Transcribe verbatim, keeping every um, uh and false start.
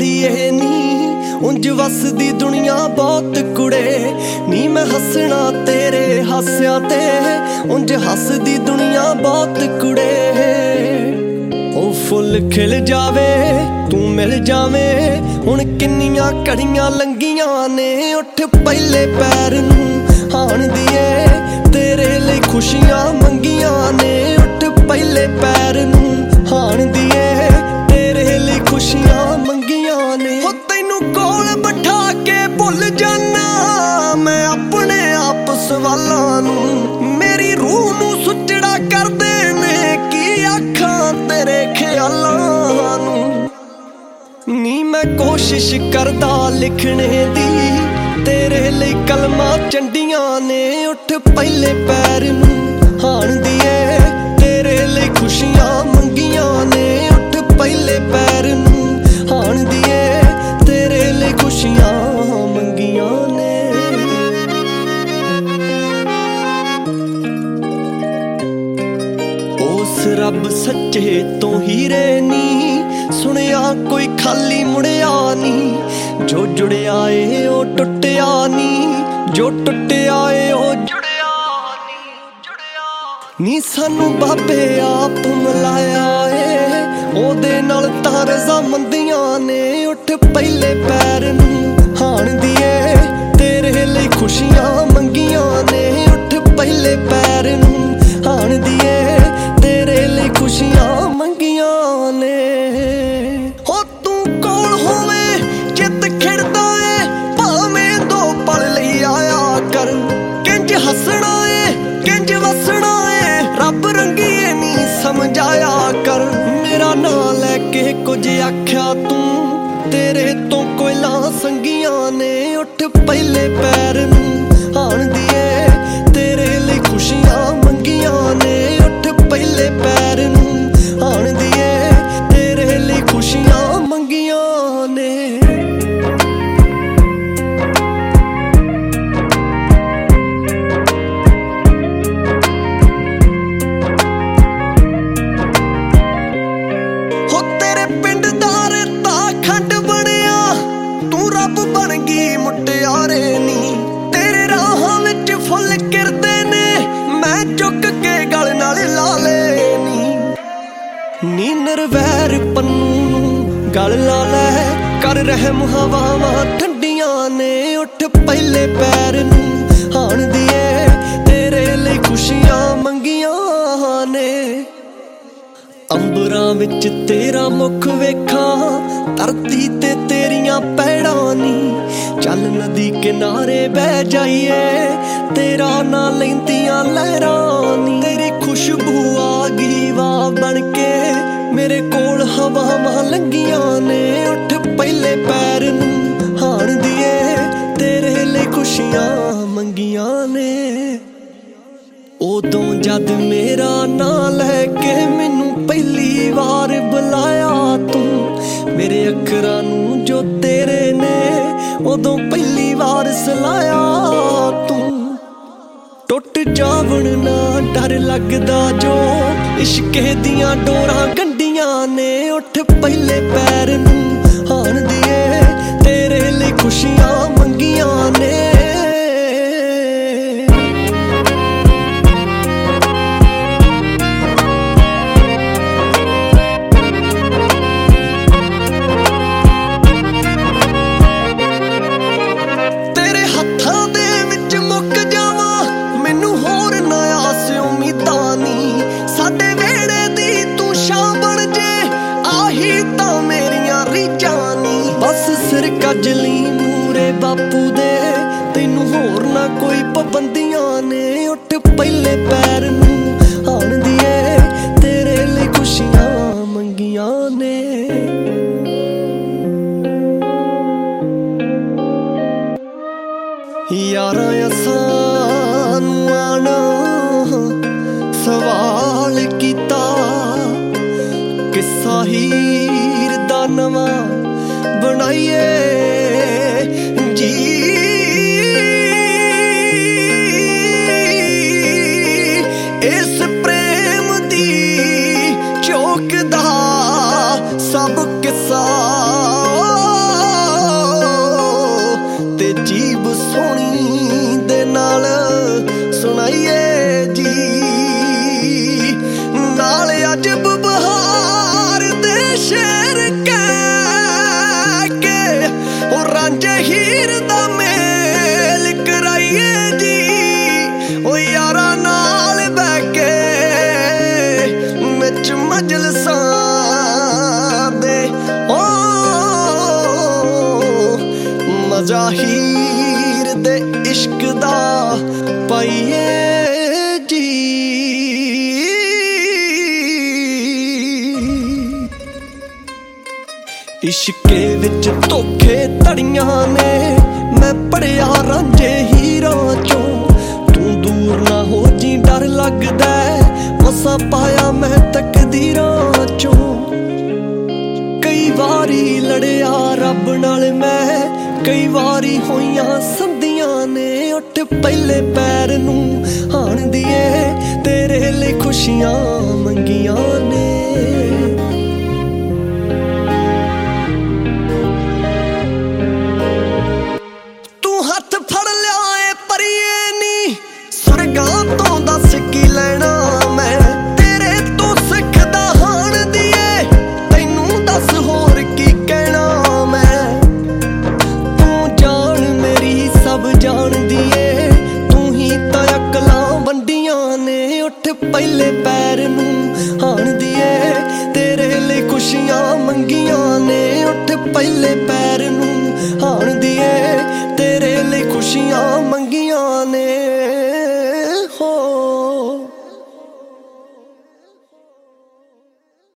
माड़ीए नी उंज वसदी दुनिया बहुत कुड़े नी। मैं हसना तेरे हास्या ते उंज हसदी दुनिया बहुत कुड़े। ओ फुल खिल जावे तू मिल जावे हुण किन्नियां घड़ियां लंघियां ने। उठ पहले पैर नूं हाण दिए तेरे लई खुशियां मंगियां ने। उठ पहले पैर नूं हाण दिए तेरे लई खुशियां मंगियां ने। हो तैनू कोल बिठा के भुल जाना मैं अपने आप सवालां नूं। मेरी रूह नूं सुचड़ा करदे ने की आखां तेरे ख्यालां नूं। नी मैं कोशिश करदा लिखने दी तेरे लई कलमां चंडियां ने। उठ पहले पैर नूं हाण दिए तेरे लई खुशियां मंगियां ने। उठ पहले पैर नूं हाण दिए तेरे लई खुशियां मंगियां ने। उस रब सच्चे तो हीरे नी सुनिया कोई खाली मुड़िया नी। जो जुड़िया ए ओ टुटिया नी जो टुटिया ए ओ जुड़िया नी जुड़िया नी। सानू बाबे आप मिलाया ए ओदे नाल तां रज़ामंदियां ने। उठ पहले पैर नूं हाण दिए तेरे लई खुशियां मंगियां ने। उठ पहले पैर नूं हाण दिए तेरे लई खुशियां मंगियां ने। हो तू कोल होवे चित खिड़दा ए भावें दो पल लई आया कर। किंज हसना ए किंज वसना ए रब रंगीए नी समझाया कर। मेरा नां लैके कुछ आख्या तू तेरे तो कोयला संगियां ने। उठ पहले पैर नूं हाण दिए तेरे लई खुशियां मंगियां ने। उठ पहले पैर नूं हाण दिए तेरे लई खुशियां मंगियां ने। हो तेरे पिंड दा रेता खंड बनिया तू रब बन गई मुटियारे नी। तेरे राहां विच फुल किरदे ने मैं चुक के गल नाल ला लेनी। नी नरवैर पन्नू गल ला लै कर रहम हवावां ठंडियां ने। उठ पहले पैर नूं हाण दिए तेरे लई खुशियां मंगियां ने। अंबरां विच तेरा मुख वेखां धरती ते तेरियां पैड़ां नी। चल नदी किनारे बह जाइए तेरा ना लैंदियां लहरां नी। तेरी खुशबू आ गई वाह बनके मेरे कोल हवावां लंघियां ने। उठ पहले पैर नूं हाण दिए तेरे लई खुशियां मंगियां ने। उदों जद मेरा नां लैके मैनू पहली वार बुलाया तू मेरे अखरां नूं जो तेरे ने उदों पहली वार सलाया तू। टुट जावण ना डर लगदा जो इश्के दियां डोरां गंढियां ने। उठ पहले पैर नूं हाण दिए तेरे लई खुशियां मंगियां ने। तेरे हत्थां दे विच मुक जावां मैनू होर ना आस उम्मीदां नी। साडे वेड़े दी तू शां बन जे आही तां मेरियां रीझां नी। बस सिर कज ली मूरे बापू दे तैनू होर ना कोई पाबंदियां ने। उठ पहले पैर नूं हाण दिए तेरे लई खुशियां मंगियां ने। यारां असां नूं आना सवाल कीता किस्सा हीर दा नवां बनाइए जी। इस प्रेम दी चौक दा सब किस्सा ਰਾਜਾ ਹੀਰ ਦੇ ਇਸ਼ਕ ਦਾ ਪਾਈਏ ਜੀ। ਇਸ਼ਕੇ ਵਿੱਚ ਧੋਖੇ ਧੜੀਆਂ ਨੇ, ਮੈਂ ਪੜਿਆ ਰਾਂਝੇ ਹੀਰਾਂ ਚੋਂ। ਤੂੰ ਦੂਰ ਨਾ ਹੋ ਜੀ ਡਰ ਲੱਗਦਾ, ਮਸਾਂ ਪਾਇਆ ਮੈਂ ਤਕਦੀਰਾਂ ਚੋਂ। ਕਈ ਵਾਰੀ ਲੜਿਆ ਰੱਬ ਨਾਲ ਮੈਂ, ਕਈ ਵਾਰੀ ਹੋਈਆਂ ਸੰਧੀਆਂ ਨੇ। ਉੱਠ ਪਹਿਲੇ ਪੈਰ ਨੂੰ ਹਾਣ ਦੀਏ, ਤੇਰੇ ਲਈ ਖੁਸ਼ੀਆਂ ਮੰਗੀਆਂ ਨੇ। ਤੂੰ ਹੱਥ ਫੜ ਲਿਆ ਏ ਪਰੀਏ ਨੀ, ਸੁਰਗਾਂ ਤੋਂ ਦੱਸ ਕੀ ਲੈਣਾ ਮੈਂ। ਤੇਰੇ ਤੋਂ ਸਿੱਖਦਾ ਹਾਣ ਦੀਏ, ਤੈਨੂੰ ਦੱਸ ਹੋਰ ਕੀ ਕਹਿਣਾ ਮੈਂ। ਤੂੰ ਜਾਣ ਮੇਰੀ ਸਭ ਜਾਣਦੀ ਏ, ਤੂੰ ਹੀ ਤਾਂ ਅਕਲਾਂ ਵੰਡੀਆਂ ਨੇ। ਉੱਠ ਪਹਿਲੇ ਪੈਰ ਨੂੰ ਹਾਣ ਦੀਏ, ਤੇਰੇ ਲਈ ਖੁਸ਼ੀਆਂ ਮੰਗੀਆਂ ਨੇ। ਉੱਠ ਪਹਿਲੇ ਪੈਰ ਨੂੰ ਹਾਣ ਦੀਏ, ਤੇਰੇ ਲਈ ਖੁਸ਼ੀਆਂ ਮੰਗੀਆਂ ਨੇ।